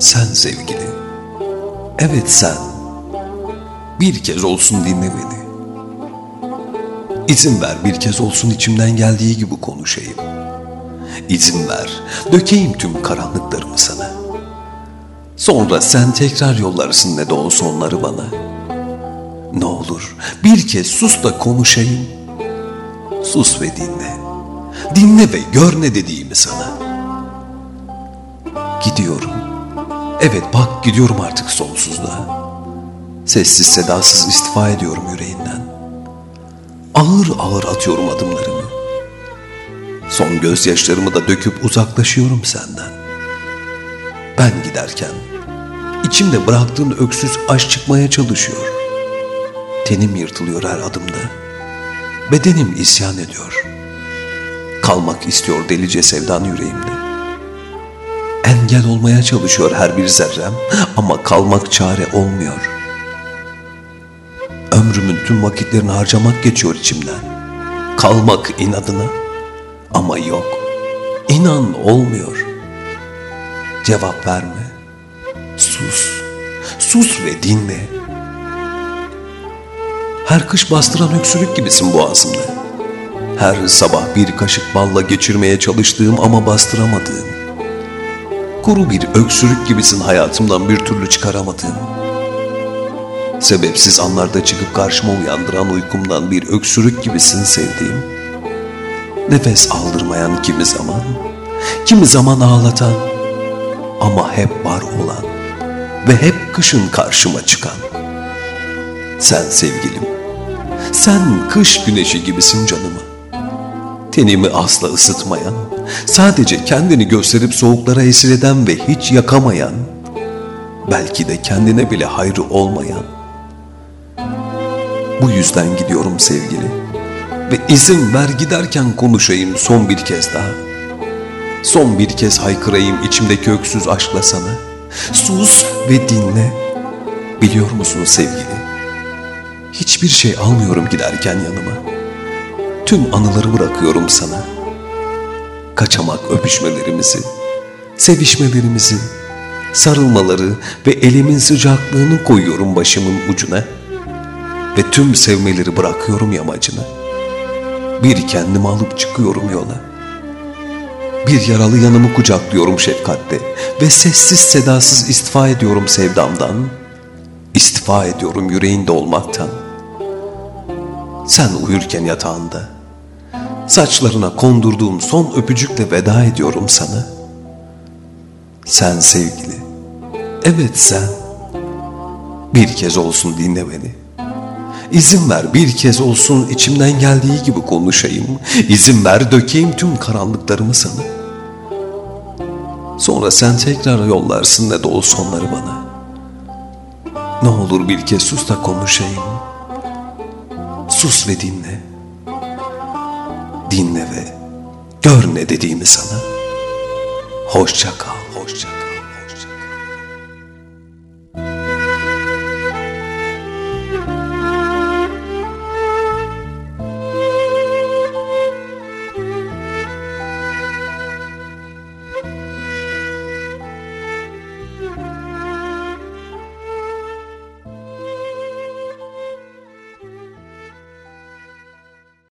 Sen sevgili, evet sen, bir kez olsun dinle beni. İzin ver bir kez olsun içimden geldiği gibi konuşayım. İzin ver, dökeyim tüm karanlıklarımı sana. Sonra sen tekrar yollarsın ne de olsa onları bana. Ne olur bir kez sus da konuşayım. Sus ve dinle. Dinle ve gör ne dediğimi sana. Gidiyorum. Evet bak gidiyorum artık sonsuzluğa. Sessiz sedasız istifa ediyorum yüreğinden. Ağır ağır atıyorum adımlarımı. Son gözyaşlarımı da döküp uzaklaşıyorum senden. Ben giderken içimde bıraktığın öksüz aşk çıkmaya çalışıyor. Tenim yırtılıyor her adımda. Bedenim isyan ediyor. Kalmak istiyor delice sevdan yüreğimde. Engel olmaya çalışıyor her bir zerrem ama kalmak çare olmuyor. Ömrümün tüm vakitlerini harcamak geçiyor içimden. Kalmak inadına ama yok. İnan olmuyor. Cevap verme. Sus. Sus ve dinle. Her kış bastıran öksürük gibisin boğazımda. Her sabah bir kaşık balla geçirmeye çalıştığım ama bastıramadığım. Kuru bir öksürük gibisin hayatımdan bir türlü çıkaramadığım. Sebepsiz anlarda çıkıp karşıma uyandıran uykumdan bir öksürük gibisin sevdiğim. Nefes aldırmayan kimi zaman ağlatan ama hep var olan ve hep kışın karşıma çıkan. Sen sevgilim, sen kış güneşi gibisin canıma. Tenimi asla ısıtmayan, sadece kendini gösterip soğuklara esir eden ve hiç yakamayan, belki de kendine bile hayrı olmayan. Bu yüzden gidiyorum sevgili ve izin ver giderken konuşayım son bir kez daha. Son bir kez haykırayım içimdeki öksüz aşkla sana. Sus ve dinle. Biliyor musun sevgili? Hiçbir şey almıyorum giderken yanıma. Tüm anıları bırakıyorum sana. Kaçamak öpüşmelerimizi, sevişmelerimizi, sarılmaları ve elimin sıcaklığını koyuyorum başımın ucuna. Ve tüm sevmeleri bırakıyorum yamacına. Bir kendimi alıp çıkıyorum yola. Bir yaralı yanımı kucaklıyorum şefkatle ve sessiz sedasız istifa ediyorum sevdamdan. İstifa ediyorum yüreğinde olmaktan. Sen uyurken yatağında, saçlarına kondurduğum son öpücükle veda ediyorum sana. Sen sevgili, evet sen, bir kez olsun dinle beni. İzin ver bir kez olsun içimden geldiği gibi konuşayım. İzin ver dökeyim tüm karanlıklarımı sana. Sonra sen tekrar yollarsın ne de olsa onları bana. Ne olur bir kez sus da konuşayım. Sus ve dinle. Dinle ve gör ne dediğimi sana. Hoşça kal, hoşça kal.